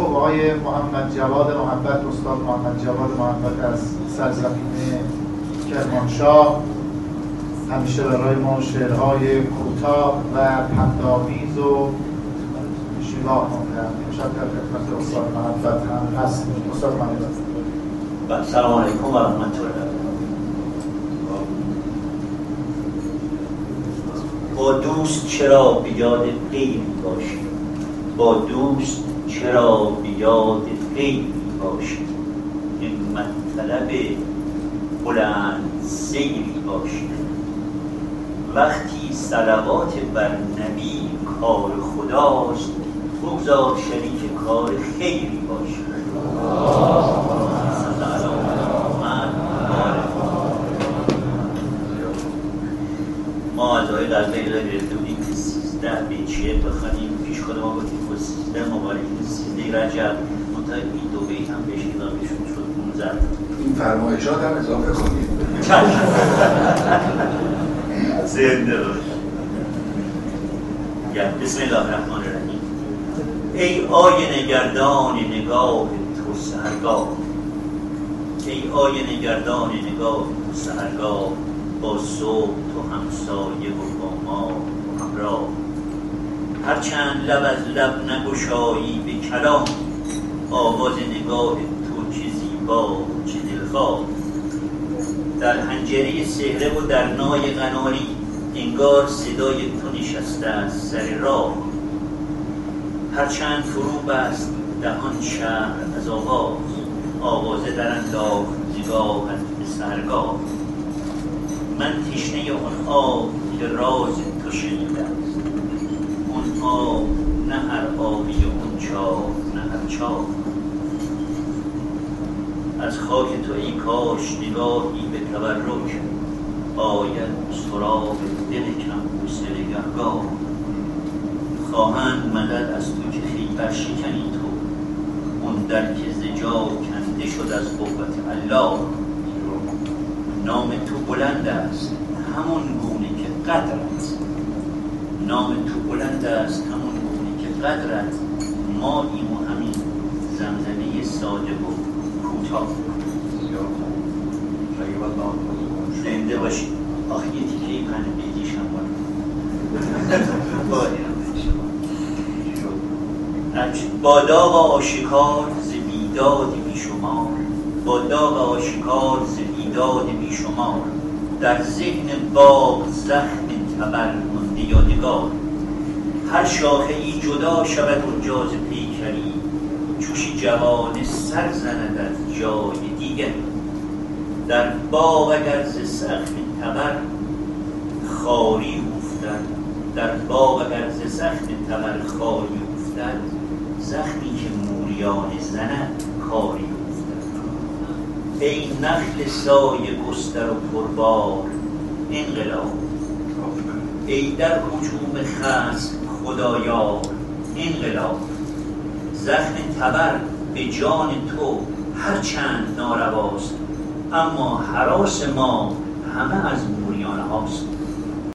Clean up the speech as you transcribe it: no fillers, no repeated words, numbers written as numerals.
خب آقای محمد جواد محبت، استاد محمد جواد محبت از سرزمین کرمانشاه همیشه برای ما شعرهای کوتاه و پندآمیز و شیواه خوندن. امشب در خدمت استاد محبت هم هست. استاد محبت. سلام علیکم و رحمت الله. با دوست چرا به یاد غیر باشی، با دوست چرا به یاد غیر باشی، همت طلب بلند سیری باشی. وقتی صلوات بر نبی کار خداست، بگذار شریک کار خیری باشی. ما از آقای غزالی را گرفته بودیم که 13 بیچیه بخوانیم. پیش خود ما گفتیم که 13 مبارک 13 رجب منطقه این دو بیت هم بهش اضافه شد 15. این فرمایشات هم اضافه کنید. زنده باش. بسم الله الرحمن الرحیم. ای آینه گردان نگاه تو سحرگاه، ای آینه گردان نگاه تو سحرگاه، با صبح تو همسایه و با ما و همراه. هرچند لب از لب نگشایی به کلام، آواز نگاه تو چه زیبا و چه دلخواه. در حنجره سهره و در نای قناری، انگار صدای تو نشسته از سر راه. هرچند فرو بست دهان شهر از آواز، آوازه در انداخت نگاهت به سحرگاه. من تشنه اون آب که راز تو شنیده است، اون آب نه هر آبی و اون چاه نه هر چاه. از خاک تو ای کاش نگاهی به تبرک، آید سراغ دل کم حوصله گهگاه. خواهند مدد از تو که خیبر شکنی تو، اون در که ز جا کنده شد از قوت الله. نام تو بلند است همون گونه که قدرت، نام تو بلند است همون گونه که قدرت. ما این و همین زمزمه ساده و کوتاه. زنده باشید. آخه یه تیکه پنه بیدیش هم با داغ آشکار ز بیداد بیشمار، با داغ آشکار ز بیداد بیشمار. در ذهن باغ زخم تبر مانده یادگار. هر شاخه ای جدا شود اونجا ز پیکری، چوشی جوان سر زند از جای دیگر. در باغ اگر ز زخم تبر خاری افتد، در باغ اگر ز زخم تبر خاری افتد، زخمی که موریان زند کاری افتد. ای نخل سایه گستر و پربار انقلاب، ای در هجوم خصم خدایار انقلاب. زخم تبر به جان تو هرچند نارواست، اما هراس ما همه از موریان هاست.